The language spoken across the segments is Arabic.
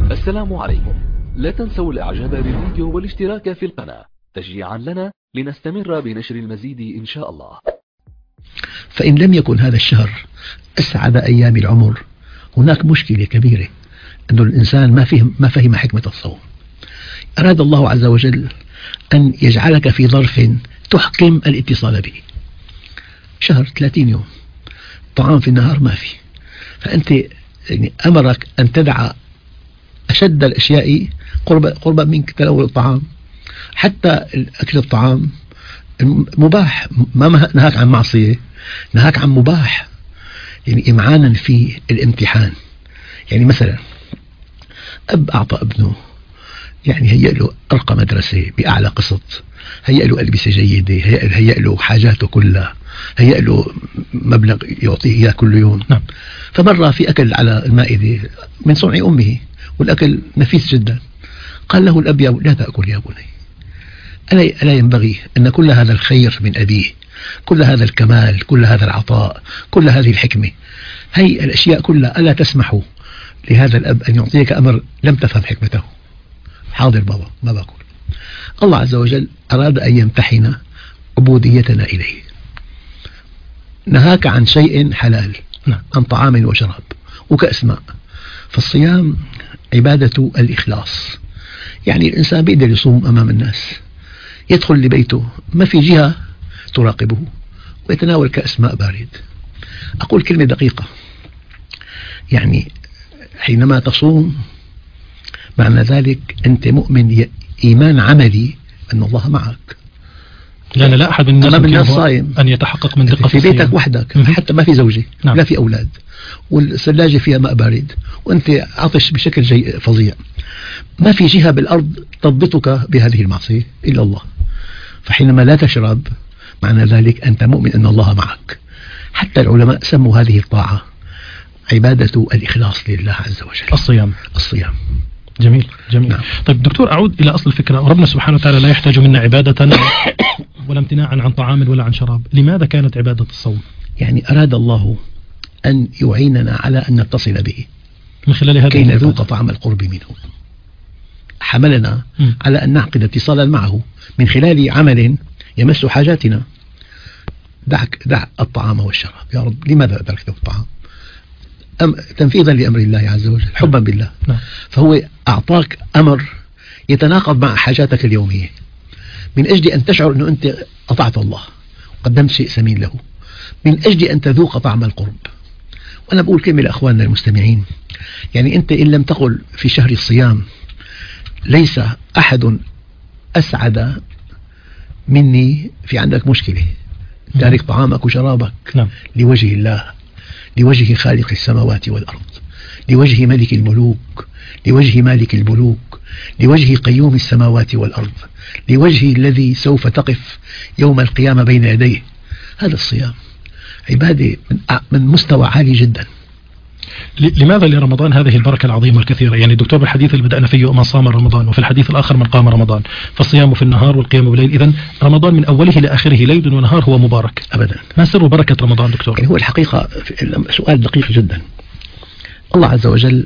السلام عليكم. لا تنسوا الاعجاب بالفيديو والاشتراك في القناة تشجيعا لنا لنستمر بنشر المزيد ان شاء الله. فإن لم يكن هذا الشهر أسعد أيام العمر، هناك مشكلة كبيرة، أن الإنسان ما فهم حكمة الصوم. أراد الله عز وجل أن يجعلك في ظرف تحكم الاتصال به. شهر 30 يوم طعام في النهار ما في، فأنت يعني أمرك أن تدع أشد الأشياء قربا منك تناول الطعام. حتى أكل الطعام مباح، ما نهاك عن معصية، نهاك عن مباح، يعني إمعانا في الامتحان. يعني مثلا أب أعطى ابنه، يعني هيأ له أرقى مدرسة بأعلى قسط، هيأ له ألبسة جيدة، هيأ له حاجاته كلها، هيأ له مبلغ يعطيه إياه كل يوم. نعم. فمرة في أكل على المائدة من صنع أمه والأكل نفيس جدا، قال له الأب: لا تأكل يا بني، ألا ينبغي أن كل هذا الخير من أبيه، كل هذا الكمال، كل هذا العطاء، كل هذه الحكمة، هي الأشياء كلها ألا تسمح لهذا الأب أن يعطيك أمر لم تفهم حكمته؟ حاضر بابا، ما باكل. الله عز وجل أراد أن يمتحن عبوديتنا إليه، نهاك عن شيء حلال، عن طعام وشراب وكأس ماء. فالصيام عبادة الإخلاص. يعني الإنسان بيقدر يصوم أمام الناس، يدخل لبيته ما في جهة تراقبه ويتناول كأس ماء بارد. أقول كلمة دقيقة، يعني حينما تصوم معنى ذلك أنت مؤمن إيمان عملي أن الله معك. لأن لا أحد من الناس صايم أن يتحقق من دقة في بيتك وحدك، حتى ما في زوجة. نعم. لا في أولاد، والثلاجة فيها ماء بارد، وأنت عطش بشكل فظيع، ما في جهة بالأرض تضبطك بهذه المعصية إلا الله. فحينما لا تشرب معنى ذلك أنت مؤمن أن الله معك. حتى العلماء سموا هذه الطاعة عبادة الإخلاص لله عز وجل. الصيام. جميل. نعم. طيب دكتور، أعود إلى أصل الفكرة. ربنا سبحانه وتعالى لا يحتاج منا عبادة ولا امتناعا عن طعام ولا عن شراب. لماذا كانت عبادة الصوم؟ يعني أراد الله أن يعيننا على أن نتصل به من خلال هذا كي نذوق طعم القرب منه. حملنا على أن نعقد اتصالا معه من خلال عمل يمس حاجاتنا. دع الطعام والشراب يا رب، لماذا تركت الطعام؟ تنفيذا لأمر الله عز وجل، حبا بالله. فهو أعطاك أمر يتناقض مع حاجاتك اليومية، من أجل أن تشعر أنه أنت أطعت الله وقدمت شيء سمين له، من أجل أن تذوق طعم القرب. وأنا بقول كلمة لأخواننا المستمعين، يعني أنت إن لم تقل في شهر الصيام ليس أحد أسعد مني، في عندك مشكلة. تارك طعامك وشرابك لوجه الله، لوجه خالق السماوات والأرض، لوجه ملك الملوك، لوجه مالك الملوك، لوجه قيوم السماوات والأرض، لوجه الذي سوف تقف يوم القيامة بين يديه. هذا الصيام عبادة من مستوى عالي جدا. لماذا لرمضان هذه البركة العظيمة الكثيرة؟ يعني دكتور، بالحديث اللي بدأنا فيه من صام رمضان، وفي الحديث الآخر من قام رمضان، فالصيام في النهار والقيام بالليل. إذن رمضان من أوله لآخره ليل ونهار هو مبارك. أبدا. ما سر بركة رمضان دكتور؟ يعني هو الحقيقة سؤال دقيق جدا. الله عز وجل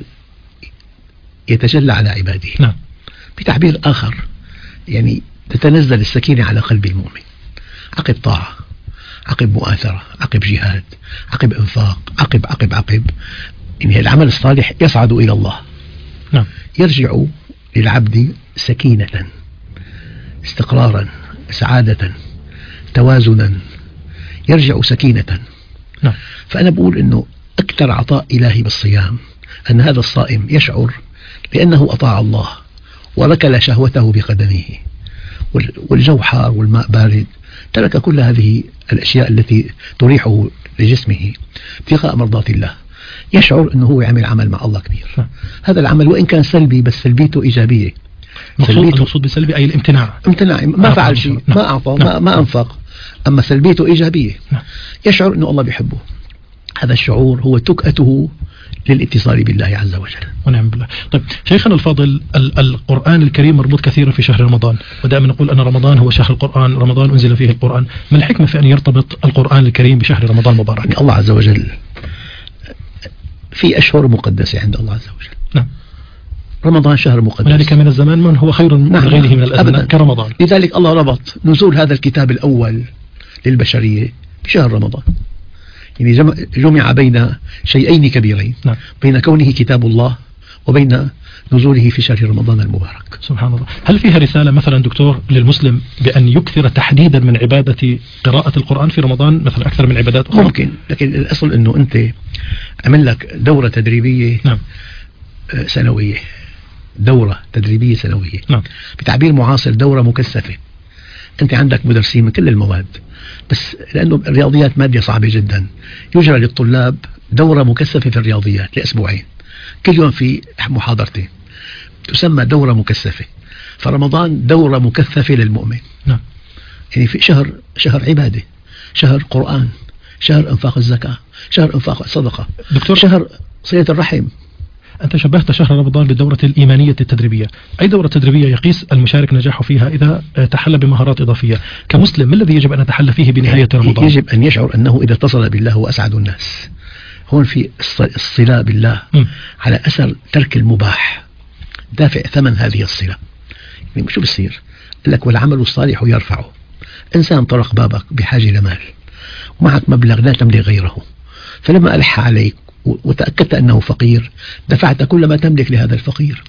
يتجلى على عباده. نعم. بتعبير آخر، يعني تتنزل السكينة على قلب المؤمن عقب طاعة، عقب مؤاثرة، عقب جهاد، عقب انفاق، عقب يعني العمل الصالح يصعد إلى الله. نعم. يرجع للعبد سكينة، استقرارا، سعادة، توازنا، يرجع سكينة. نعم. فأنا بقول أنه أكثر عطاء إلهي بالصيام أن هذا الصائم يشعر بأنه أطاع الله وركل شهوته بقدمه، والجو حار والماء بارد، ترك كل هذه الأشياء التي تريحه لجسمه ابتغاء مرضات الله، يشعر أنه هو يعمل عمل مع الله كبير. هذا العمل وإن كان سلبي بس سلبيته إيجابية. المقصود بسلبي أي الامتناع، ما فعل شيء، ما أعطى، ما أنفق، أما سلبيته إيجابية. يشعر أنه الله بيحبه. هذا الشعور هو تكأته للاتصال بالله عز وجل. ونعم بالله. طيب شيخنا الفاضل، القرآن الكريم مربوط كثيرا في شهر رمضان، ودائما نقول أن رمضان هو شهر القرآن، رمضان أنزل فيه القرآن. ما الحكمة في أن يرتبط القرآن الكريم بشهر رمضان المبارك؟ يعني الله عز وجل في أشهر مقدسة عند الله عز وجل. نعم. رمضان شهر مقدس، هنالك من الزمان من هو خير من غيره من الأزمان كرمضان. لذلك الله ربط نزول هذا الكتاب الأول للبشرية بشهر رمضان، يعني جمع بين شيئين كبيرين، نعم. بين كونه كتاب الله وبين نزوله في شهر رمضان المبارك. سبحان الله. هل فيها رسالة مثلا دكتور للمسلم بأن يكثر تحديدا من عبادة قراءة القرآن في رمضان مثلا أكثر من عبادات أخرى؟ ممكن، لكن الأصل أنه أنت عمل لك دورة تدريبية، نعم. سنوية، دورة تدريبية سنوية، نعم. بتعبير معاصر دورة مكثفة. أنت عندك مدرسين من كل المواد، بس لأنه الرياضيات مادة صعبة جدا، يجرى للطلاب دورة مكثفة في الرياضيات لأسبوعين، كل يوم في محاضرتين، تسمى دورة مكثفة. فرمضان دورة مكثفة للمؤمن، نعم. يعني في شهر عبادة، شهر قرآن، شهر انفاق الزكاة، شهر انفاق الصدقة، دكتور، شهر صلة الرحم. أنت شبهت شهر رمضان بالدورة الإيمانية التدريبية. أي دورة تدريبية يقيس المشارك نجاحه فيها إذا تحلى بمهارات إضافية؟ كمسلم ما الذي يجب أن نتحلى فيه بنهاية رمضان؟ يجب أن يشعر أنه إذا اتصل بالله هو أسعد الناس. هون في الصلة بالله على أثر ترك المباح، دافع ثمن هذه الصلة. يعني شو بصير؟ قال لك والعمل الصالح يرفعه. إنسان طرق بابك بحاجة لمال ومعك مبلغ لا تملك غيره، فلما ألح عليك وتأكدت أنه فقير دفعت كل ما تملك لهذا الفقير.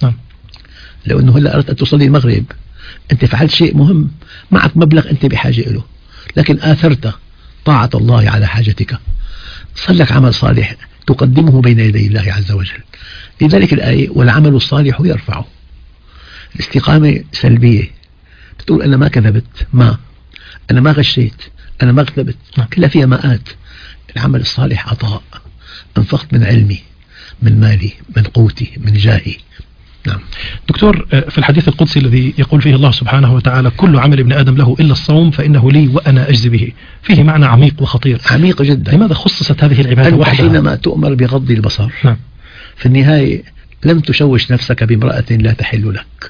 لو أنه هلأ أردت أن تصلي المغرب، أنت فعلت شيء مهم، معك مبلغ أنت بحاجة له، لكن آثرت طاعة الله على حاجتك، صار لك عمل صالح تقدمه بين يدي الله عز وجل. لذلك الآية والعمل الصالح يرفعه. الاستقامة سلبية، بتقول أنا ما كذبت، أنا ما غشيت، أنا ما اغتبت، كلها فيها ماءات. العمل الصالح عطاء، انفقت من علمي، من مالي، من قوتي، من جاهي. نعم. دكتور، في الحديث القدسي الذي يقول فيه الله سبحانه وتعالى كل عمل ابن آدم له إلا الصوم فإنه لي وأنا أجزي به، فيه معنى عميق وخطير، عميق جدا. لماذا خصصت هذه العبادة وحدها؟ حينما تؤمر بغض البصر، نعم. في النهاية لم تشوش نفسك بامرأة لا تحل لك.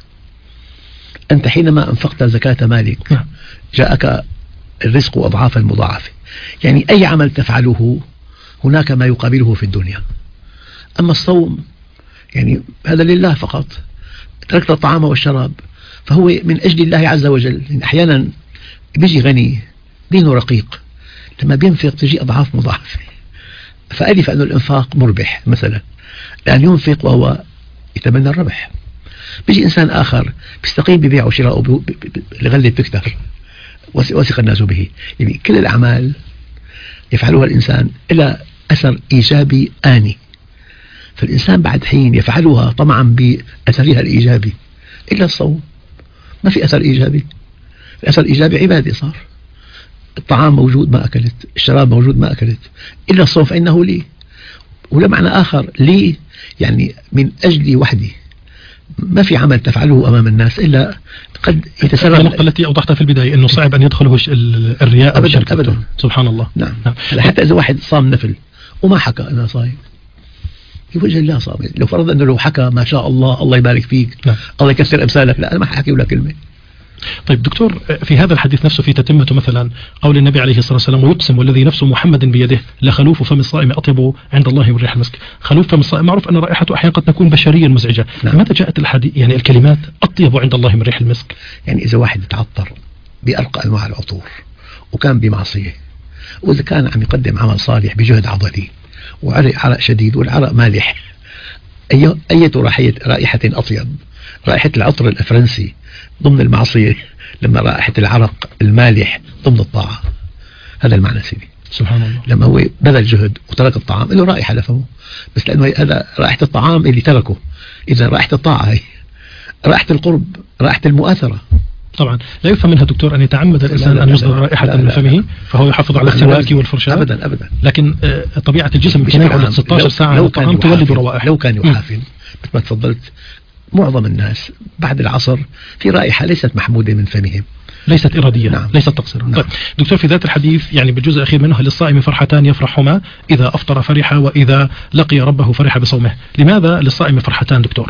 أنت حينما أنفقت زكاة مالك، نعم، جاءك الرزق أضعافا مضاعفة. يعني أي عمل تفعله هناك ما يقابله في الدنيا. أما الصوم يعني هذا لله فقط، تركت الطعام والشراب فهو من أجل الله عز وجل. يعني أحيانا بيجي غني دينه رقيق، لما بينفق تجي أضعاف مضاعفة، فألف أن الإنفاق مربح مثلا، لأن ينفق وهو يتمنى الربح. بيجي إنسان آخر بيستقيم ببيع وشراء، الغلة بتكتر، وثق الناس به. يعني كل الأعمال يفعلها الإنسان إلى أثر إيجابي آني، فالإنسان بعد حين يفعلها طمعا بأثرها الإيجابي. إلا الصوم ما في أثر إيجابي، الأثر الإيجابي عبادة صار، الطعام موجود ما أكلت، الشراب موجود ما أكلت. إلا الصوم فإنه لي، ولا معنى آخر لي يعني من أجلي وحدي. ما في عمل تفعله أمام الناس إلا قد يتسرب. النقطة التي أوضحتها في البداية أنه صعب أن يدخله الرياء أو الشرك. أبدا. سبحان الله. نعم. حتى إذا واحد صام نفل وما حكى أنا صايم، يوجه الله صام. لو فرض أنه لو حكى ما شاء الله الله يبارك فيك، نعم، الله يكسر أمثالك، لا أنا ما حكي ولا كلمة. طيب دكتور، في هذا الحديث نفسه في تتمة مثلا قول النبي عليه الصلاة والسلام ويقسم والذي نفس محمد بيده لخلوف فم الصائم أطيب عند الله من ريح المسك. خلوف فم الصائم معروف أن رائحته أحيانا قد تكون بشريا مزعجة. نعم. لماذا جاءت الحديث يعني الكلمات أطيب عند الله من ريح المسك؟ يعني إذا واحد تعطر بأرقى أنواع العطور وكان بمعصية، وإذا كان عم يقدم عمل صالح بجهد عضلي وعرق شديد والعرق مالح، أية رائحة أطيب؟ رائحة العطر الفرنسي ضمن المعصية، لما رائحة العرق المالح ضمن الطاعة. هذا المعنى سيدي. سبحان الله. لما هو بذل جهد وترك الطعام له رائحة لفمه، بس لأنه هذا رائحة الطعام اللي تركه. إذا رائحة الطاعة هي رائحة القرب، رائحة المؤاثرة. طبعا لا يفهم منها دكتور أن يتعمد الإنسان أن يصدر رائحة من فمه فهو يحافظ على السواك والفرشاة. أبدا أبدا. لكن طبيعة الجسم كان يقعد 16 ساعة على الطعام تولد روائح. لو كان يحافظ مثل ما تفضلت، معظم الناس بعد العصر في رائحة ليست محمودة من فمهم، ليست إرادية. نعم. ليست تقصيرا. نعم. طيب دكتور، في ذات الحديث يعني بالجزء الأخير منه للصائم فرحتان يفرحهما إذا أفطر فرح وإذا لقي ربه فرح بصومه. لماذا للصائم فرحتان دكتور؟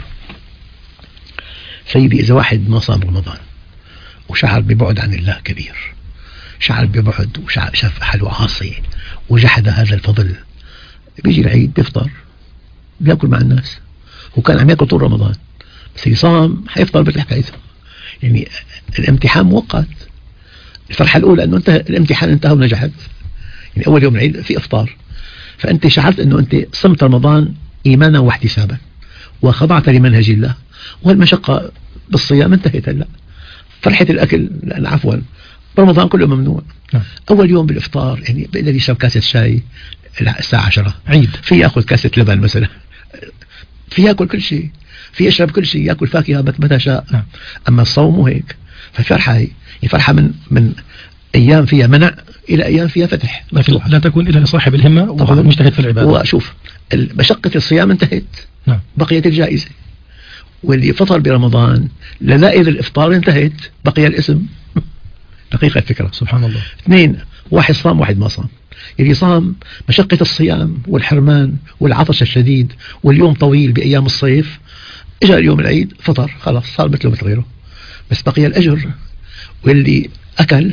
سيدي إذا واحد ما صام رمضان وشعر ببعد عن الله كبير، شعر ببعد وشاف حاله عاصي وجحد هذا الفضل، بيجي العيد بيفطر بيأكل مع الناس، وكان عم يأكل طول رمضان، بس اللي صام حيفطر بالحكاية. يعني الامتحان مؤقت. الفرحة الأولى أنه انتهى الامتحان، انتهى ونجحت. يعني أول يوم العيد في إفطار، فأنت شعرت أنه أنت صمت رمضان إيمانا واحتسابا وخضعت لمنهج الله، والمشقة بالصيام انتهت. هلا فرحة الأكل، لأن عفوا رمضان كله ممنوع. أول يوم بالإفطار يعني بيقدر يشرب كاسة شاي الساعة 10 عيد، في يأخذ كاسة لبن مثلا، في يأكل كل شيء، في يشرب كل شيء، يأكل فاكهة متى شاء. أما الصوم مو هيك. ففرحة هي فرحة من أيام فيها منع إلى أيام فيها فتح مفتوح. لا تكون إلا لصاحب الهمة وهو مجتهد في العبادة. وشوف مشقة الصيام انتهت، بقيت الجائزة. واللي فطر برمضان لذائذ الإفطار انتهت، بقي الاسم. دقيقة الفكرة. سبحان الله. 2 واحد صام واحد ما صام. اللي صام مشقة الصيام والحرمان والعطش الشديد واليوم طويل بأيام الصيف، اجى اليوم العيد فطر خلاص صار مثله مثل غيره، بس بقي الأجر. واللي أكل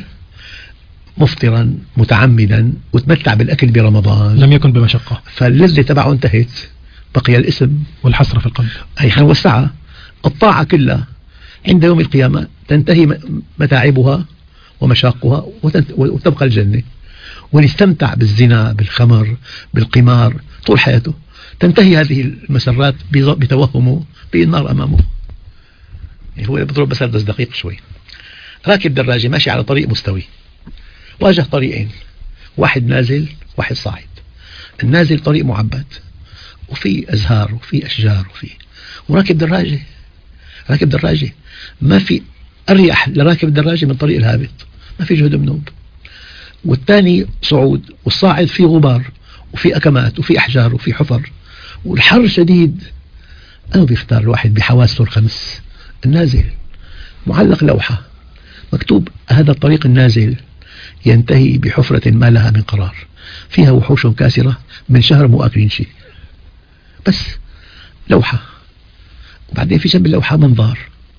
مفطرا متعمدا وتمتع بالأكل برمضان لم يكن بمشقة، فاللذة تبعه انتهت، بقي الاسم والحسرة في القلب. هي حنوسعها. الطاعة كلها عند يوم القيامة تنتهي متاعبها ومشاقها وتبقى الجنة. واللي استمتع بالزنا بالخمر بالقمار طول حياته تنتهي هذه المسرات بتوهمه بالنار أمامه. يعني هو بضرب مثال بس دقيق شوي. راكب دراجة ماشي على طريق مستوي، واجه طريقين، واحد نازل واحد صاعد. النازل طريق معبد وفي أزهار وفي أشجار وراكب دراجة. راكب دراجة ما في أريح لراكب الدراجة من طريق الهابط، ما في جهد منوب. والثاني صعود، والصاعد فيه غبار وفي أكمات وفي أحجار وفي حفر والحر شديد. أنا بيختار الواحد بحواسه الخمس. النازل معلق لوحة مكتوب هذا الطريق النازل ينتهي بحفرة ما لها من قرار، فيها وحوش كاسرة من شهر مو أكلين شيء. بس لوحة، وبعدين في جنب اللوحة منظار،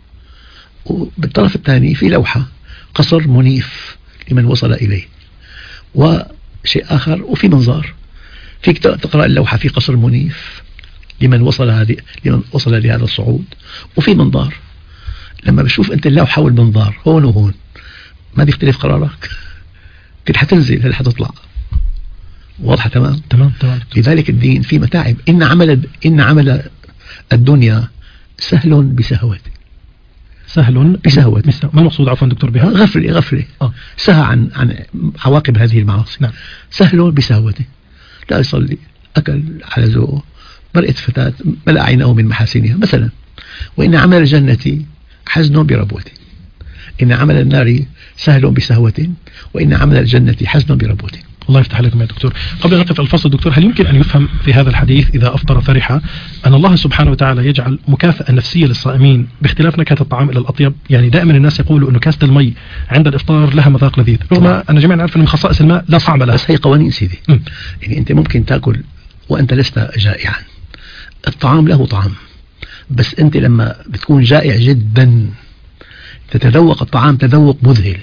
وبالطرف الثاني في لوحة قصر منيف لمن وصل إليه، وشيء آخر وفي منظار. فيك تقرأ اللوحة في قصر منيف لمن وصل لهذا الصعود، وفي منظار. لما بشوف أنت اللوحة والمنظار هون وهون ما بيختلف قرارك، كنت حتنزل هل حتطلع. واضحة؟ تمام. لذلك الدين في متاعب. إن عمل الدنيا سهل بسهوته. سهل بسهوة. ما المقصود عفوا دكتور بها؟ غفلة سهى عن عواقب هذه المعاصي. نعم. سهل بسهوته، لا يصلي، أكل على ذوقه، مرأة فتاة ملأ عينه من محاسنها مثلا. وإن عمل الجنة حزن بربوته، إن عمل النار سهل بسهوة، وإن عمل الجنة حزن بربوته. الله يفتح عليكم يا دكتور. قبل أن نقف الفصل دكتور، هل يمكن أن يفهم في هذا الحديث إذا أفطر فرحة أن الله سبحانه وتعالى يجعل مكافأة نفسية للصائمين باختلاف نكهة الطعام إلى الأطيب؟ يعني دائما الناس يقولوا أنه كاسة المي عند الإفطار لها مذاق لذيذ، رغم أن جميعا نعرف أن من خصائص الماء لا طعم لها. بس هي قوانين سيدي. يعني أنت ممكن تأكل وأنت لست جائعا، الطعام له طعم، بس أنت لما بتكون جائع جدا تتذوق الطعام تذوق مذهل.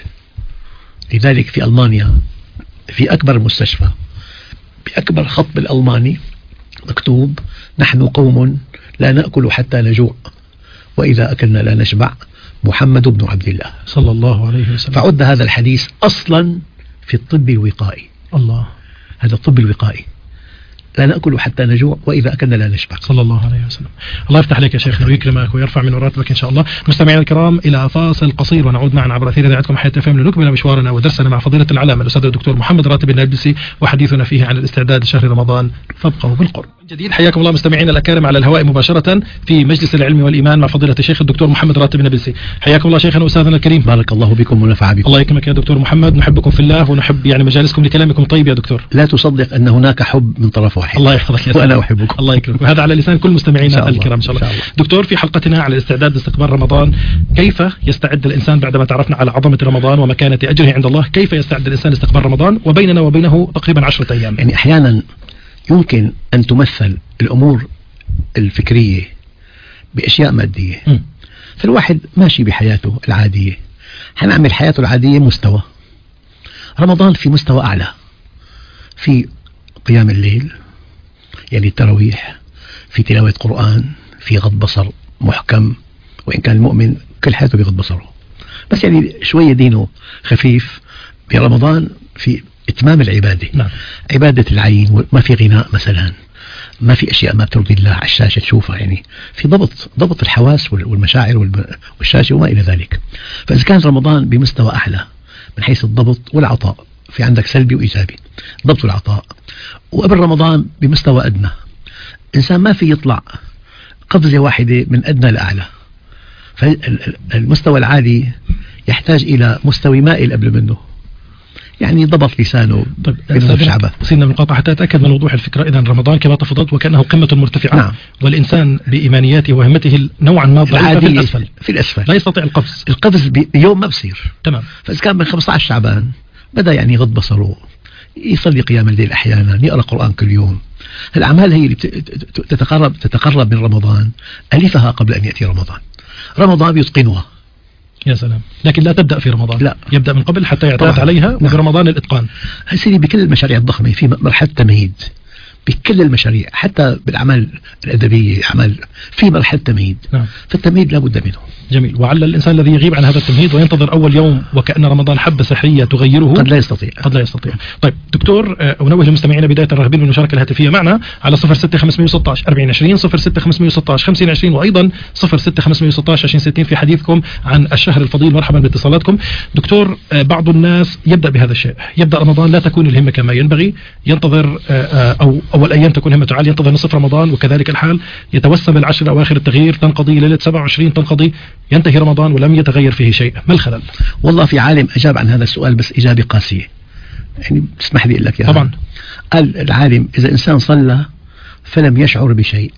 لذلك في ألمانيا في أكبر مستشفى بأكبر خط بالألماني مكتوب نحن قوم لا نأكل حتى نجوع، وإذا أكلنا لا نشبع، محمد بن عبد الله صلى الله عليه وسلم. فعد هذا الحديث أصلا في الطب الوقائي. الله، هذا الطب الوقائي، لا نأكل حتى نجوع وإذا أكلنا لا نشبع، صلى الله عليه وسلم. الله يفتح عليك يا شيخنا ويكرمك ويرفع من راتبك إن شاء الله. مستمعينا الكرام، إلى فاصل قصير ونعود معا عبر أثير إذاعتكم حياة FM لنكمل مشوارنا ودرسنا مع فضيلة العلامة الأستاذ الدكتور محمد راتب النابلسي، وحديثنا فيه عن الاستعداد لشهر رمضان، فابقوا بالقرب. جديد حياكم الله مستمعينا الأكارم على الهواء مباشرة في مجلس العلم والإيمان مع فضيلة الشيخ الدكتور محمد راتب النابلسي. حياكم الله شيخنا وأستاذنا الكريم. بارك الله بكم ونفع بكم. الله يكرمك يا دكتور محمد، نحبكم في الله ونحب يعني مجالسكم لكلامكم طيب يا دكتور. لا تصدق أن هناك حب من طرف واحد. الله يحفظك يا وأنا أحبكم. الله يكرمك، وهذا على لسان كل مستمعينا الكرام إن شاء الله. دكتور، في حلقتنا على الاستعداد لاستقبال رمضان، كيف يستعد الإنسان بعدما تعرفنا على عظمة رمضان ومكانة أجره عند الله، كيف يستعد الإنسان لاستقبال رمضان وبيننا وبينه تقريبا 10 أيام؟ يعني أحيانا يمكن أن تمثل الأمور الفكرية بأشياء مادية. فالواحد ماشي بحياته العادية، حنعمل حياته العادية مستوى. رمضان في مستوى أعلى، في قيام الليل يعني التراويح، في تلاوة قرآن، في غض بصر محكم وإن كان المؤمن كل حياته بيغض بصره، بس يعني شوية دينه خفيف برمضان في إتمام العبادة. نعم. عبادة العين، ما في غناء مثلا، ما في أشياء ما بترضي الله على الشاشة تشوفها، يعني في ضبط الحواس والمشاعر والشاشة وما إلى ذلك. فإذا كان رمضان بمستوى أعلى من حيث الضبط والعطاء، في عندك سلبي وإيجابي، ضبط والعطاء، وقبل رمضان بمستوى أدنى، إنسان ما في يطلع قفزة واحدة من أدنى لأعلى، فالمستوى العالي يحتاج إلى مستوى مائل قبل منه، يعني ضبط لسانه. طيب شعبه سيدنا المقاطعة حتى أتأكد من وضوح الفكرة. إذن رمضان كما تفضلت وكأنه قمة مرتفعة. نعم. والإنسان بإيمانياته وهمته نوعا ما ضعيفة في الأسفل لا يستطيع القفز بيوم ما بصير. تمام. فإذا كان من 15 شعبان بدأ يعني يغض بصره، يصلي قيام الليل أحيانا، يقرأ قرآن كل يوم. الأعمال هي اللي تتقرب من رمضان، ألفها قبل أن يأتي رمضان بيتقنها. يا سلام. لكن لا تبدأ في رمضان، لا، يبدأ من قبل حتى يعتاد عليها. وفي رمضان الإتقان. هسيدي بكل المشاريع الضخمة في مرحلة تمهيد، بكل المشاريع حتى بالأعمال الأدبية في مرحلة تمهيد. نعم. فالتمهيد لا بد منه. جميل. وعلى الإنسان الذي يغيب عن هذا التمهيد وينتظر أول يوم وكأن رمضان حبة سحرية تغيره قد لا يستطيع. طيب دكتور، أنوه المستمعين بداية الراغبين بالمشاركة الهاتفية معنا على 06516 4020 06516 5020 وأيضا 06516 2060 في حديثكم عن الشهر الفضيل. مرحبا باتصالاتكم. دكتور، بعض الناس يبدأ بهذا الشيء، يبدأ رمضان لا تكون الهمة كما ينبغي، ينتظر أو أول أيام تكون همته عالية، ينتظر نصف رمضان وكذلك الحال، يتوسم العشر الأواخر التغيير، تنقضي ليلة 27 تنقضي، ينتهي رمضان ولم يتغير فيه شيء. ما الخلل؟ والله في عالم أجاب عن هذا السؤال بس إجابة قاسية، يعني تسمح لي أقول لك يعني. طبعا. قال العالم إذا إنسان صلى فلم يشعر بشيء،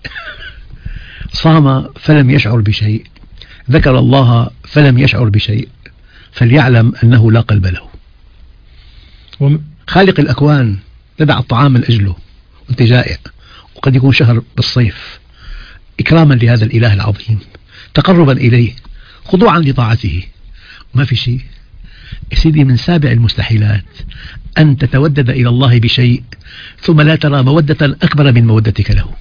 صام فلم يشعر بشيء، ذكر الله فلم يشعر بشيء، فليعلم أنه لا قلب له. خالق الأكوان تدع الطعام من أجله وانت جائع، وقد يكون شهر بالصيف، إكراما لهذا الإله العظيم، تقربا إليه، خضوعا لطاعته، وما في شيء. سيدي من سابع المستحيلات أن تتودد إلى الله بشيء ثم لا ترى مودة أكبر من مودتك له.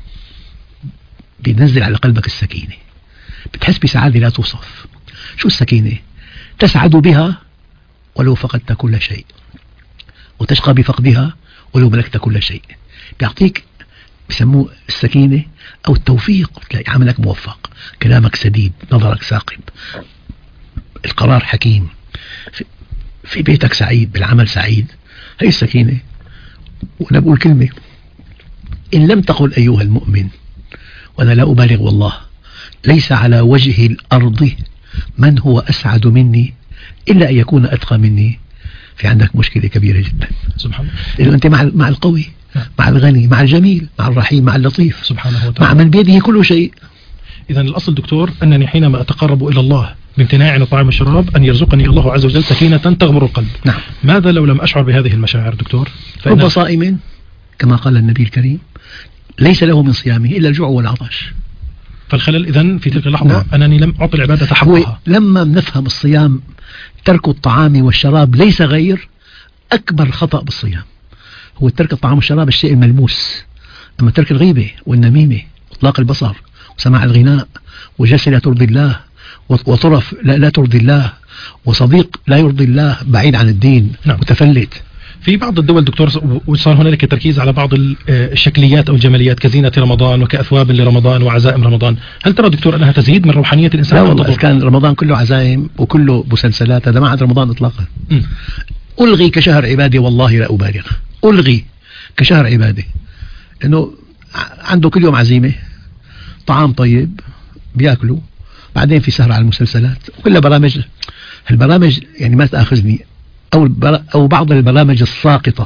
بينزل على قلبك السكينة، بتحس بسعادة لا توصف. شو السكينة؟ تسعد بها ولو فقدت كل شيء، وتشقى بفقدها ولو ملكت كل شيء. بيعطيك، بسموه السكينة أو التوفيق، تلاقي عملك موفق، كلامك سديد، نظرك ثاقب، القرار حكيم، في بيتك سعيد، بالعمل سعيد. هي السكينة. وأنا بقول كلمة، إن لم تقل أيها المؤمن، وأنا لا أبالغ والله، ليس على وجه الأرض من هو أسعد مني إلا أن يكون أتقى مني، في عندك مشكلة كبيرة جدا. سبحان الله. لأنه أنت مع القوي، مع الغني، مع الجميل، مع الرحيم، مع اللطيف سبحانه وتعالى، مع من بيده كل شيء. إذن الأصل دكتور أنني حينما أتقرب إلى الله بامتناع عن الطعام والشراب أن يرزقني الله عز وجل سكينة تغمر القلب. نعم. ماذا لو لم أشعر بهذه المشاعر دكتور؟ رب صائم كما قال النبي الكريم ليس له من صيامه إلا الجوع والعطش. فالخلل إذن في تلك اللحظة. نعم. أنني لم أعطي العبادة حقها. لما نفهم الصيام ترك الطعام والشراب ليس غير، أكبر خطأ بالصيام هو ترك الطعام والشراب، الشيء الملموس. أما ترك الغيبة والنميمة وإطلاق البصر وسماع الغناء وجلسة لا ترضي الله وطرف لا ترضي الله وصديق لا يرضي الله بعيد عن الدين. نعم. متفلت. في بعض الدول دكتور وصار هنالك تركيز على بعض الشكليات أو الجماليات كزينة رمضان وكأثواب لرمضان وعزائم رمضان. هل ترى دكتور أنها تزيد من روحانية الإنسان؟ لا والله، كان رمضان كله عزائم وكله مسلسلات، هذا ما عاد رمضان إطلاقا. ألغي كشهر عبادي، والله لا أبالغ، ألغي كشهر عبادي، إنه عنده كل يوم عزيمة، طعام طيب بياكلوا، بعدين في سهرة على المسلسلات وكلها برامج. البرامج يعني ما تأخذني، أو بعض البرامج الساقطة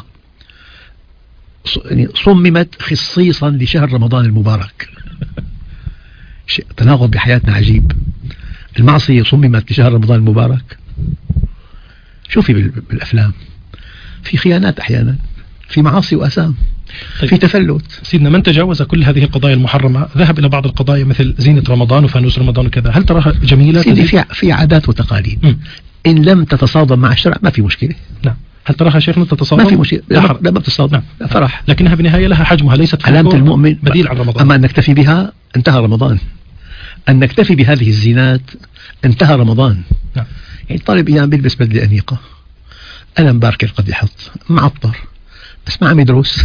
يعني صممت خصيصا لشهر رمضان المبارك. تناقض بحياتنا عجيب. المعصية صممت لشهر رمضان المبارك. شوفي بالأفلام في خيانات أحيانا، في معاصي وأسام. طيب. في تفلت. سيدنا من تجاوز كل هذه القضايا المحرمة ذهب إلى بعض القضايا مثل زينة رمضان وفانوس رمضان وكذا، هل تراها جميلة؟ في عادات وتقاليد إن لم تتصادم مع الشرع ما في مشكلة. نعم. هل تراها شيخنا تتصادم؟ ما في مشكلة. لا ما بتصادم. نعم. لا فرح. لكنها بالنهاية لها حجمها، ليست علامة المؤمن. بديل عن رمضان. أما أن نكتفي بها انتهى رمضان. أن نكتفي بهذه الزينات انتهى رمضان. نعم. يعني الطالب أيام بيلبس بدلة أنيقة، قلم باركر قد يحط، معطر، بس ما عم يدرس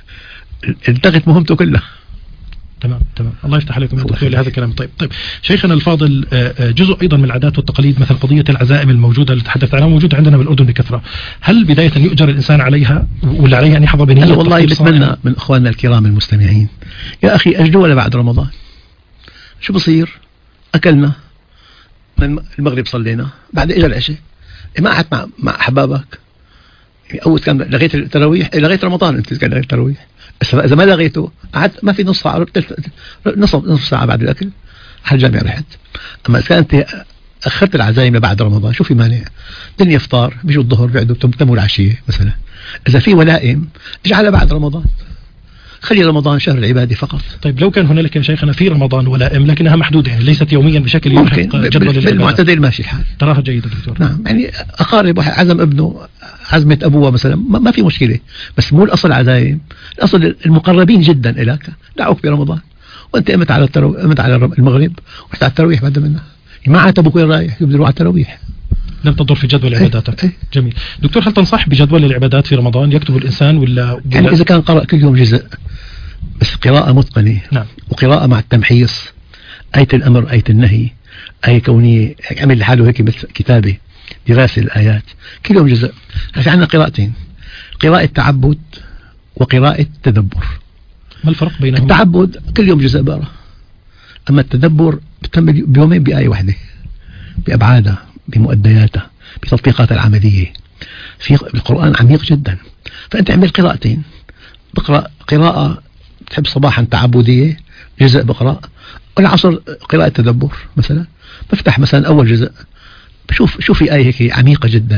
التغت مهمته كلها. تمام. الله يفتح عليكم يا دكتور لهذا الكلام. طيب شيخنا الفاضل، جزء ايضا من العادات والتقاليد مثل قضيه العزائم الموجوده اللي تحدثت عنها موجوده عندنا بالاردن بكثره، هل بدايه يؤجر الانسان عليها ولا عليه ان يحظى بنيه؟ والله بتمنى من اخواننا الكرام المستمعين يا اخي اجلوا ولا بعد رمضان، شو بصير؟ اكلنا من المغرب، صلينا، بعد اجى العشاء، ما قعدت مع احبابك، يعني اول كان لغيت التراويح، لغيت رمضان، انت كان لغيت التراويح، اذا ما لغيته قعدت ما في نص ساعه، نصف ساعه بعد الاكل على الجامع رحت. اما اذا انت اخرت العزايم لبعد رمضان شو في مانع؟ دنيا افطار، بيجوا الظهر بيقعدوا بتموا العشيه مثلا، اذا في ولائم اجعلها بعد رمضان، خلي رمضان شهر العباده فقط. طيب لو كان هنالك يا شيخنا في رمضان ولائم لكنها محدوده، يعني ليست يوميا بشكل يلحق جدول العبادات، بالمعتدل ماشي الحال، تراها جيده دكتور. نعم، يعني اقارب واحد عزم ابنه، عزمه ابوه مثلا، ما في مشكله، بس مو الاصل عزايم، الاصل المقربين جدا اليك دعوك برمضان، وانت قمت على قمت على المغرب ورحت على التراويح بعد منها، ما عاتبك وين رايح؟ يبدو على التراويح، لم تضر في جدول عباداتك. جميل دكتور، هل تنصح بجدول العبادات في رمضان يكتب الانسان ولا يعني اذا كان قرأ كل يوم جزء بس قراءة متقنة؟ نعم. وقراءة مع التمحيص، آية الأمر آية النهي آية كونية، عمل لحاله هيك مثل كتابة دراسة الآيات، كل يوم جزء. في عندنا قراءتين، قراءة تعبد وقراءة تدبر. ما الفرق بينهما؟ التعبد كل يوم جزء بقرأ، أما التدبر بتم بيومين بآية واحدة، بأبعادها، بمؤدياتها، بتطبيقاتها العملية. في القرآن عميق جدا، فأنت عمل قراءتين، بقرأ قراءة تحب صباحا تعبدية جزء بقرأ، والعصر قراءة تدبر مثلا، بفتح مثلا أول جزء بشوف في آية هيك عميقة جدا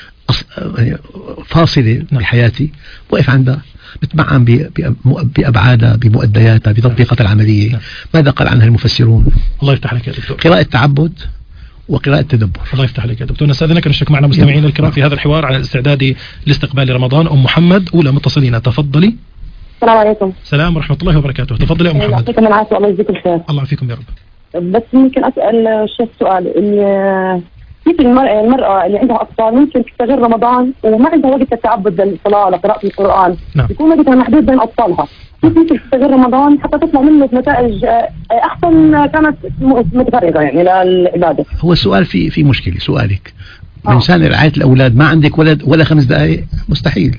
فاصلة بحياتي، وقف عندها بتمعن بأبعادها، بمؤدياتها، بتطبيقاتها العملية، ماذا قال عنها المفسرون. الله يفتح عليك يا دكتور. قراءة تعبد وقراءة تدبر. الله يفتح عليك يا دكتور. نستأذنك نشرك معنا مستمعين الكرام في هذا الحوار عن الاستعداد لاستقبال رمضان. أم محمد أولى متصلين، تفضلي. السلام عليكم. السلام ورحمة الله وبركاته، تفضلي يا أم محمد. يعطيكم العافية، الله يجزيك الخير. الله يعافيكم يا رب. بس ممكن أسأل الشيخ سؤال، كيف المرأة اللي عندها أطفال ممكن تستغل رمضان وما عندها وقت للتعبد للصلاة ولا قراءة القرآن؟ نعم. يكون وقتها محدود بين أطفالها، كيف ممكن تستغل رمضان حتى تطلع منه نتائج أحسن كانت متفرغة يعني للعبادة؟ هو السؤال في مشكلة، سؤالك من شان رعاية الأولاد، ما عندك ولد ولا 5 دقائق؟ مستحيل.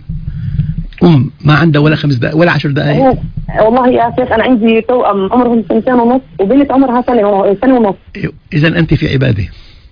ما عندها ولا 5 دقائق ولا 10 دقائق؟ والله يا شيخ أنا عندي توأم عمرهم 2.5 وبنت عمرها 1.5 سنة. إذا أنت في عبادة،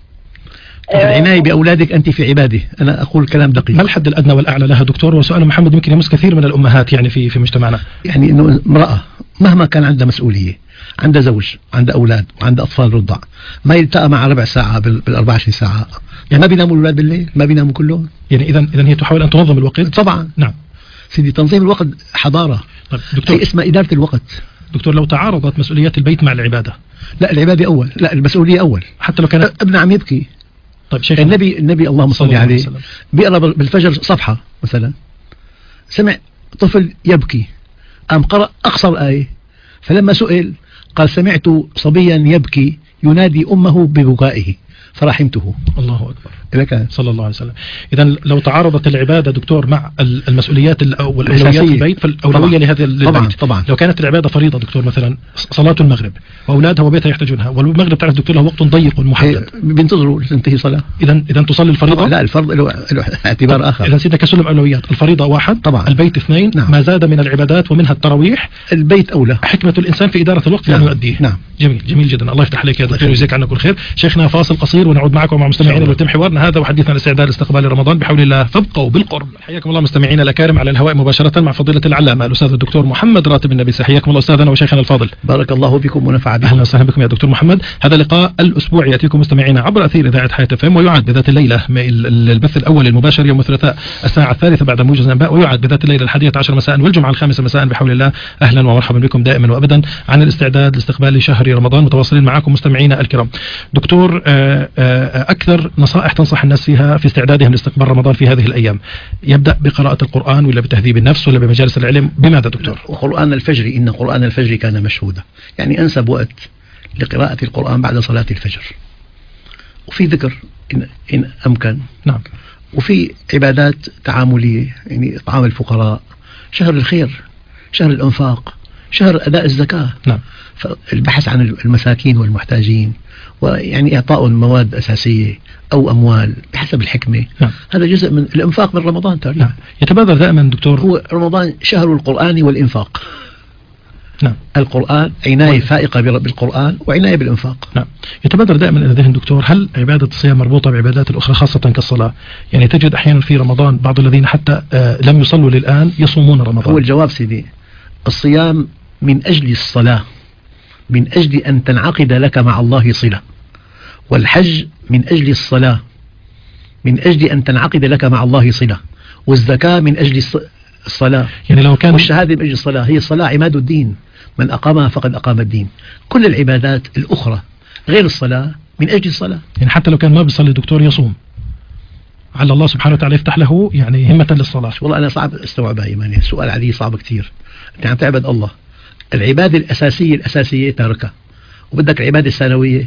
العناية بأولادك أنت في عبادة. أنا أقول كلام دقيق. ما الحد الأدنى والأعلى لها دكتور؟ وسؤال محمد يمكن يمس كثير من الأمهات يعني في مجتمعنا، يعني إنه امرأة مهما كان عندها مسؤولية، عندها زوج، عندها أولاد، وعندها أطفال رضع، ما يلتقى مع ربع ساعة بال24 ساعة، يعني ما بيناموا الأولاد بالليل، ما بيناموا كلهم. يعني إذا هي تحاول أن تنظم الوقت. طبعا. نعم سيدي، تنظيم الوقت حضارة. طيب دكتور، هي اسمها إدارة الوقت. دكتور لو تعارضت مسؤوليات البيت مع العبادة؟ لا، العبادة أول، لا المسؤولية أول. حتى لو كان ابن عم يبكي. طيب شيخ، النبي اللهم صل عليه بيقرأ بالفجر صفحة مثلا، سمع طفل يبكي، قام قرأ أقصر آية، فلما سئل قال سمعت صبيا يبكي ينادي أمه ببكائه فرحمته. الله أكبر. إذا كان صلى الله عليه وسلم. إذا لو تعارضت العبادة دكتور مع المسؤوليات والأولويات في البيت، فالأولوية لهذا البيت. طبعا. لو كانت العبادة فريضة دكتور، مثلا صلاة المغرب وأولادها وبيتها يحتاجونها، والمغرب تعرف دكتور له وقت ضيق محدد، بينتظروا تنتهي صلاة. إذا تصلي الفريضة؟ لا، الفرض له اعتبار آخر. إذا سيدنا كسلم أولويات، الفريضة 1 طبعا، البيت 2. نعم. ما زاد من العبادات ومنها التراويح البيت أولى. حكمة الإنسان في إدارة الوقت أن يؤديه. نعم. جميل جدا. الله يفتح عليك يا دكتور ويجزيك عنا كل خير. شيخنا فاصل قصير ونعود معكم ومع مستمعينا ويتم حوارنا هذا وحديثنا عن استعداد لاستقبال رمضان بحول الله، فابقوا بالقرب. حياكم الله مستمعينا الأكارم على الهواء مباشرة مع فضيلة العلامة الأستاذ الدكتور محمد راتب النبي. حياكم الله أستاذنا وشيخنا الفاضل. بارك الله بكم ونفع بكم. أهلا وسهلا بكم يا دكتور محمد. هذا اللقاء الأسبوعي يأتيكم مستمعينا عبر أثير إذاعة حياة FM، ويعاد بذات الليلة البث الأول المباشر يوم الثلاثاء الساعة 3 بعد موجز الأنباء، ويعاد بذات الليلة 11 مساء والجمعة 5 مساء بحول الله. أهلا ومرحبا بكم دائما وأبدا عن الاستعداد لاستقبال شهر رمضان، متواصلين معكم مستمعينا الكرام. دكتور، أكثر نصائح تنصح الناس فيها في استعدادهم لاستقبال رمضان في هذه الأيام؟ يبدأ بقراءة القرآن ولا بتهذيب النفس ولا بمجالس العلم؟ بماذا دكتور؟ قرآن الفجر، إن قرآن الفجر كان مشهودا، يعني أنسب وقت لقراءة القرآن بعد صلاة الفجر، وفي ذكر إن أمكن. نعم. وفي عبادات تعاملية، يعني إطعام الفقراء، شهر الخير، شهر الإنفاق، شهر أداء الزكاة. نعم. فالبحث عن المساكين والمحتاجين، ويعني إعطاء مواد أساسية أو أموال بحسب الحكمة. نعم. هذا جزء من الإنفاق من رمضان تقريبا. نعم. يتبادر دائما دكتور، هو رمضان شهر القرآن والإنفاق. نعم. القرآن عناية فائقة بالقرآن وعناية بالإنفاق. نعم. يتبادر دائما إلى ذهن دكتور، هل عبادة الصيام مربوطة بعبادات الأخرى خاصة كالصلاة؟ يعني تجد أحيانا في رمضان بعض الذين حتى لم يصلوا للآن يصومون رمضان. هو الجواب سيدي، الصيام من أجل الصلاة، من أجل أن تنعقد لك مع الله صلة، والحج من أجل الصلاة، من أجل أن تنعقد لك مع الله صلة، والزكاة من أجل الصلاة، يعني لو كان والشهادة من أجل الصلاة. هي الصلاة عماد الدين، من أقامها فقد أقام الدين. كل العبادات الأخرى غير الصلاة من أجل الصلاة. يعني حتى لو كان ما بيصلي دكتور يصوم، على الله سبحانه وتعالى يفتح له يعني همة للصلاة. والله أنا صعب استوعبها إيماني، السؤال علي صعب كتير. أنت عم تعبد الله، العبادة الأساسية تاركها، وبدك العبادة الثانوية.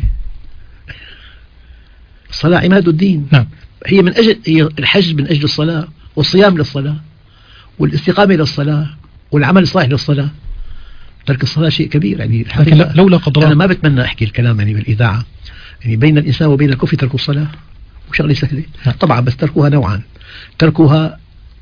الصلاة عماد الدين. نعم. هي من أجل، هي الحج من أجل الصلاة، والصيام للصلاة، والاستقامة للصلاة، والعمل الصالح للصلاة. ترك الصلاة شيء كبير يعني. لكن لولا قدرات، أنا ما بتمنى أحكي الكلام يعني بالإذاعة، يعني بين الإنسان وبين الكفر ترك الصلاة وشغلة سهلة. نعم. طبعا بس تركوها نوعا، تركوها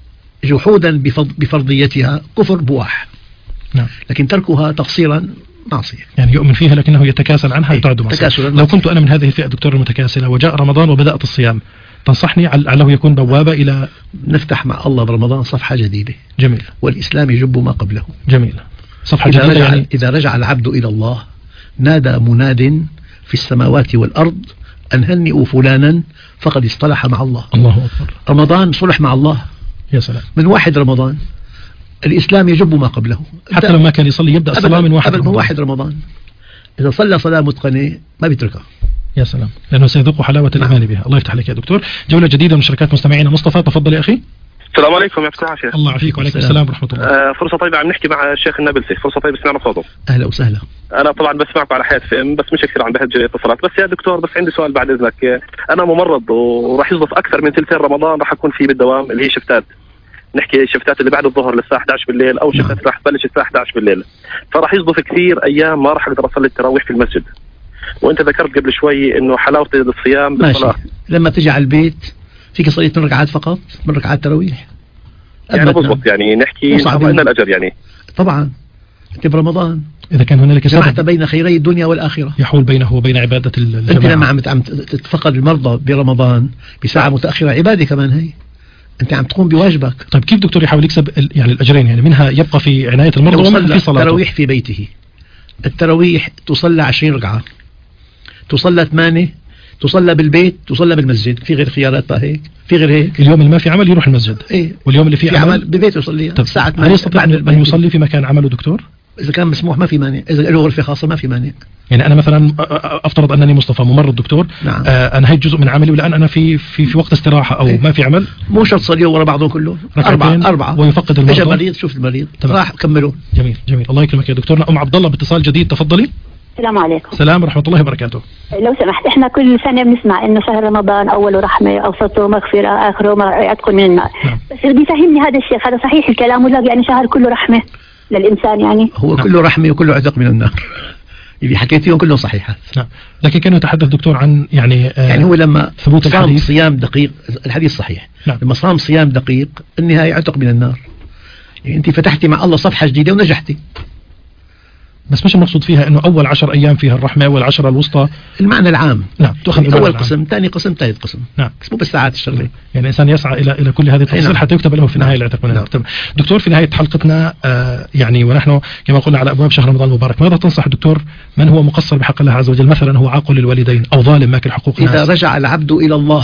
جحودا بفرضيتها كفر بواح. نعم. لكن تركها تقصيرا معصية. يعني يؤمن فيها لكنه يتكاسل عنها، يتعد معصية. تكاسلا. لو كنت أنا من هذه الفئة دكتور المتكاسلة وجاء رمضان وبدأت الصيام، تنصحني على يكون بوابة إلى نفتح مع الله برمضان صفحة جديدة. جميل. والإسلام يجب ما قبله. جميل. صفحة إذا جديدة. رجع, يعني إذا رجع العبد إلى الله نادى مناد في السماوات والأرض أن هنئوا فلانا فقد اصطلح مع الله. الله أكبر. رمضان صلح مع الله. يا سلام. من 1 رمضان الإسلام يجب ما قبله. حتى لو ما كان يصلي يبدأ الصلاة من 1 رمضان. من 1 رمضان إذا صلى صلاة متقنة ما بيتركها. يا سلام، لأنه سيذوق حلاوة الإيمان بها. الله يفتح عليك يا دكتور. جولة جديدة من شركات مستمعينا. مصطفى تفضل يا أخي. السلام عليكم، يفتح شيخ. الله يعافيك. وعليكم السلام ورحمة الله. فرصة طيبة، عم نحكي مع الشيخ النابلسي، فرصة طيبة سمعنا صوته. أهلا وسهلا. أنا طبعا بسمعكم على حياة FM، بس مش كثير عم بهج اتصالات. بس يا دكتور، بس عندي سؤال بعد إذنك. أنا ممرض وراح يصدف أكثر من ثلثين رمضان راح أكون فيه بالدوام، اللي هي شفتات، نحكي شفتات اللي بعد الظهر للساعة 11 بالليل، أو شفتات راح تبلش الساعة 11 بالليل. فراح يصدف كثير أيام ما راح أقدر أصلي التراويح في المسجد. وأنت ذكرت قبل شوي إنه حلاوة الصيام بالصلاة. لما تجي على البيت فيك صلي 2 ركعات فقط، 2 ركعات تراويح. يعني بضبط، يعني نحكي إن الأجر يعني. طبعا أنت برمضان إذا كان هنالك جمعت بين خيري الدنيا والآخرة، يحول بينه وبين عبادة الجماعة. أنت لما عم تتفقد المرضى برمضان بساعة متأخرة، عبادة كمان هي، أنت عم تقوم بواجبك. طيب كيف دكتور يحاول يكسب يعني الأجرين؟ يعني منها يبقى في عناية المرضى ومنها في صلاته. التراويح في بيته، التراويح تصلى 20 ركعة، تصلى 8، تصلى بالبيت، تصلى بالمسجد. في غير خيارات بقى هيك؟ في غير هيك؟ اليوم اللي ما في عمل يروح المسجد. إيه؟ واليوم اللي فيه عمل ببيته يصلي. طب الساعة 8. هل يستطيع أن يصلي في مكان عمله دكتور؟ إذا كان مسموح ما في مانع، إذا له غرفة خاصة ما في مانع. يعني أنا مثلا أفترض أنني مصطفى ممرض دكتور. نعم. أنا هي جزء من عملي، والآن أنا في وقت استراحة أو ما في عمل. مو شرط تصلي ورا بعضهم كلهم، 4 ويفقد المرضى. إجا مريض، شوف المريض راح كملوا. جميل جميل، الله يكرمك يا دكتورنا. عبد الله باتصال جديد، تفضلي. السلام عليكم. السلام ورحمة الله وبركاته. لو سمحت، احنا كل سنة بنسمع انه شهر رمضان اوله رحمة، اوسطه مغفرة، اخره عتق من النار. نعم. بس بدي يفهمني هذا الشيخ، هذا صحيح الكلام ولا يعني شهر كله رحمة للإنسان؟ يعني هو كله رحمة وكله عتق من النار. اللي حكيتيهم كلهم صحيحات. نعم. لكن كان يتحدث دكتور عن يعني هو لما ثبوت صام الحديث. صيام دقيق، الحديث صحيح. نعم. لما صام صيام دقيق النهاية عتق من النار. يعني أنت فتحتي مع الله صفحة جديدة ونجحتي. بس مش المقصود فيها انه اول 10 ايام فيها الرحمة والعشرة الوسطى. المعنى العام. نعم. تأخذ اول قسم، ثاني قسم، ثالث قسم. نعم. بس مو بالساعات الشغله. يعني الانسان يسعى الى كل هذه التفاصيل. نعم. حتى يكتب له في النهايه العتق من النار. نعم. دكتور، في نهايه حلقتنا يعني ونحن كما قلنا على ابواب شهر رمضان المبارك، ماذا تنصح دكتور من هو مقصر بحق الله عز وجل؟ مثلا هو عاق للوالدين او ظالم ماكل حقوق الناس. اذا رجع العبد الى الله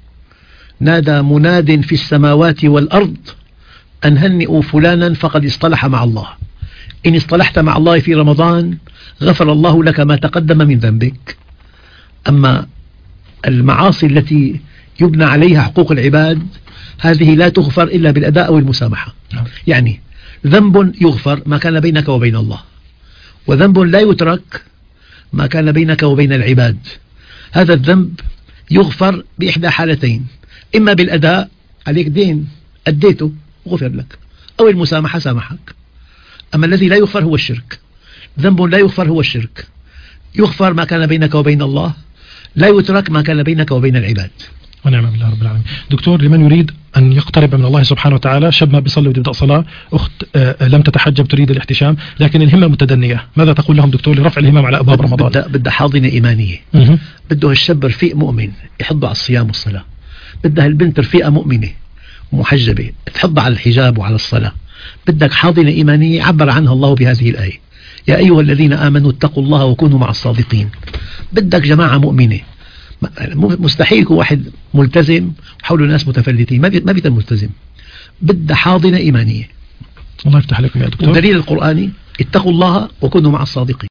نادى مناد في السماوات والارض ان هنئوا فلانا فقد اصطلح مع الله. إن اصطلحت مع الله في رمضان غفر الله لك ما تقدم من ذنبك. أما المعاصي التي يبنى عليها حقوق العباد هذه لا تغفر إلا بالأداء والمسامحة. يعني ذنب يغفر ما كان بينك وبين الله، وذنب لا يترك ما كان بينك وبين العباد. هذا الذنب يغفر بإحدى حالتين: إما بالأداء، عليك دين أديته غفر لك، أو المسامحة سامحك. أما الذي لا يغفر هو الشرك. ذنب لا يغفر هو الشرك. يغفر ما كان بينك وبين الله، لا يترك ما كان بينك وبين العباد. ونعم بالله رب العالمين. دكتور، لمن يريد أن يقترب من الله سبحانه وتعالى، شاب ما بيصلي وتبدأ صلاة، أخت لم تتحجب تريد الاحتشام لكن الهمة متدنية، ماذا تقول لهم دكتور لرفع الهمم على أبواب رمضان؟ بدها حاضنة إيمانية. بده الشاب رفيق مؤمن يحض على الصيام والصلاة. بدها البنت رفيقة مؤمنة محجبة تحض على الحجاب وعلى الصلاة. بدك حاضنة إيمانية عبر عنها الله بهذه الآية: يا أيها الذين آمنوا اتقوا الله وكونوا مع الصادقين. بدك جماعة مؤمنة. مستحيل يكون واحد ملتزم وحوله ناس متفلتين، ما بيتم ملتزم. بدها حاضنة إيمانية. الله يفتح عليكم يا دكتور. والدليل القرآني: اتقوا الله وكونوا مع الصادقين.